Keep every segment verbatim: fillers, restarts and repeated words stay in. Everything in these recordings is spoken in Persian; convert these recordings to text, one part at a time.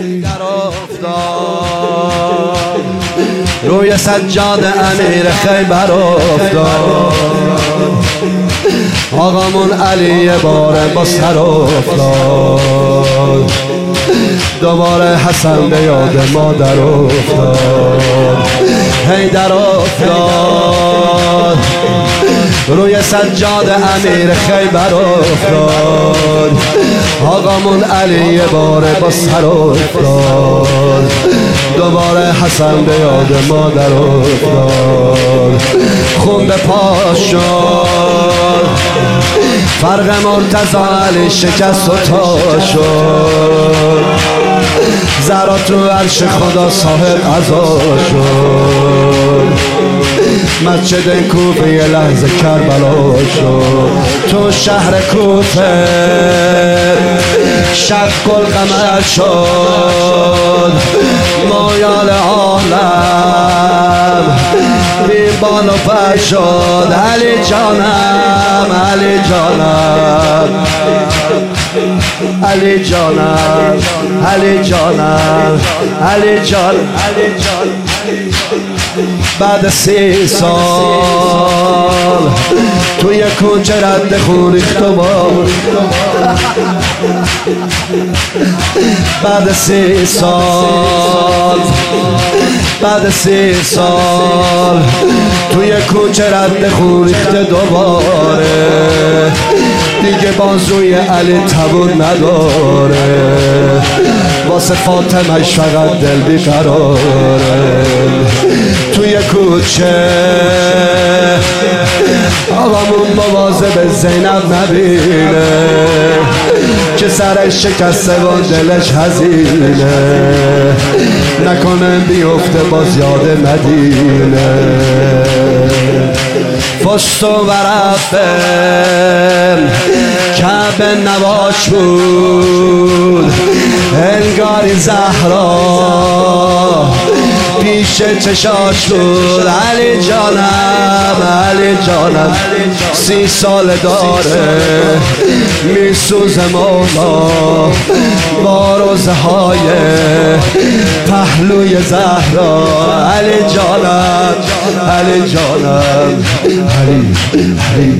در افتاد روی سجاد امیر خیبر افتاد آقامون علی باره با سر افتاد دوباره حسن به یاد مادر افتاد هی در افتاد روی سجاد امیر خیبر افتاد آقامون علی باره با سر افتاد دوباره حسن به یاد مادر افتاد خون به پاش شد فرق مرتضی علی شکست و تا شد زهرا تو عرش خدا صاحب عزا شد مسجد کوفه یه لحظه کربلا شد تو شهر کوفه شق القمر شد مایال عالم بی بال و پر شد علی جانم علی جانم علی جانم علی جانم علی جان بعد سی سال توی کوچه رد خون ریخت و بار بعد سی سال بعد سی سال توی کوچه رد خون ریخت دوباره دیگه بازوی علی تبون نداره واسه فاطمه‌اش فقط دل بیقراره توی کوچه آقامون مواظب زینب نبینه که سرش شکسته و دلش حزینه نکنه بیفته باز یاد مدینه فست و ورفه کعبه نواش بود انگاری زهرا پیش چشاش بود علی جانم علی جانم سی سال داره میسوزه مولا با روزهای پهلوی زهرا علی جانم علی جانم علی علی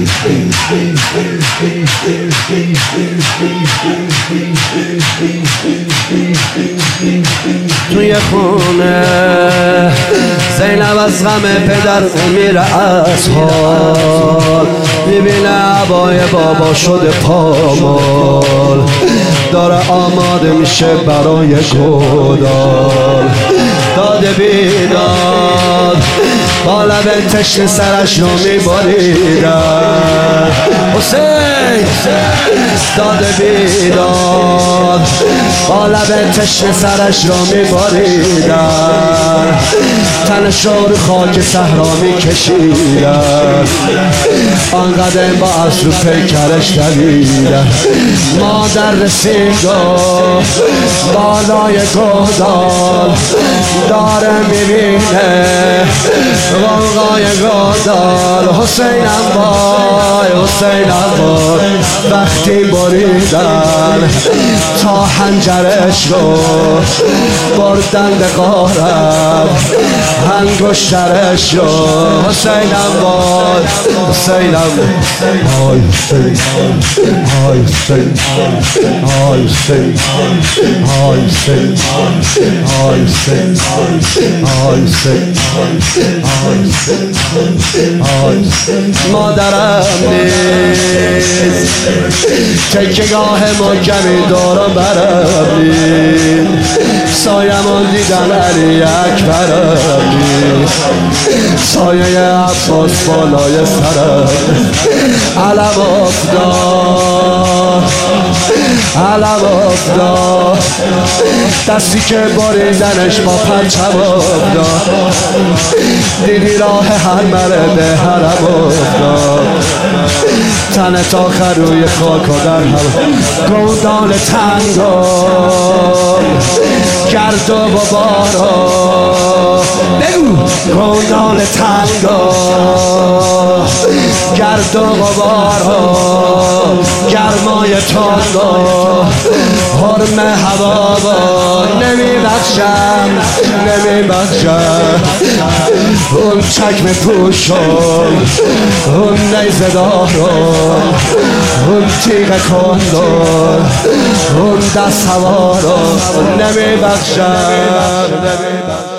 توی خونه زینب از غم پدر میره از حال میبینه عبای بابا شده پامال داره آماده میشه برای گودال داده بیداد با لب تشن سرش رو میبریدن حسین داده بیداد با لب تشن سرش رو میبریدن تنش رو خاک صحرا میکشیدن آنقدر با از رو پیکرش دویدن مادر رسیدن بالای گودال داره میبینه غوغای گودال حسینم وای حسینم وای وقتی بریدن تا حنجرش رو بردن به غارت انگشترش رو حسینم وای حسینم وای حسین وای حسین وای حسین وای حسین وای حسین وای حسین مادرم نیست تکیگاه محکمی دارم برم نیست سایمون دیدن علی اکبرم نیست سایه عباس بالای سرم علم افتاد علم افتاد دستی که بریدنش با پرچم افتاد دیدی راه هر مرد حرم افتاد تن تا خروی خاک و در هم گودال تنگا گرد و بارا گودال تنگا گرد و بارا گرمای تانگا حرم هوا بخشم نمی بخشم اون چکم پوشم اون نیزه دارم اون تیغ کندم اون دست هوارم نمی بخشم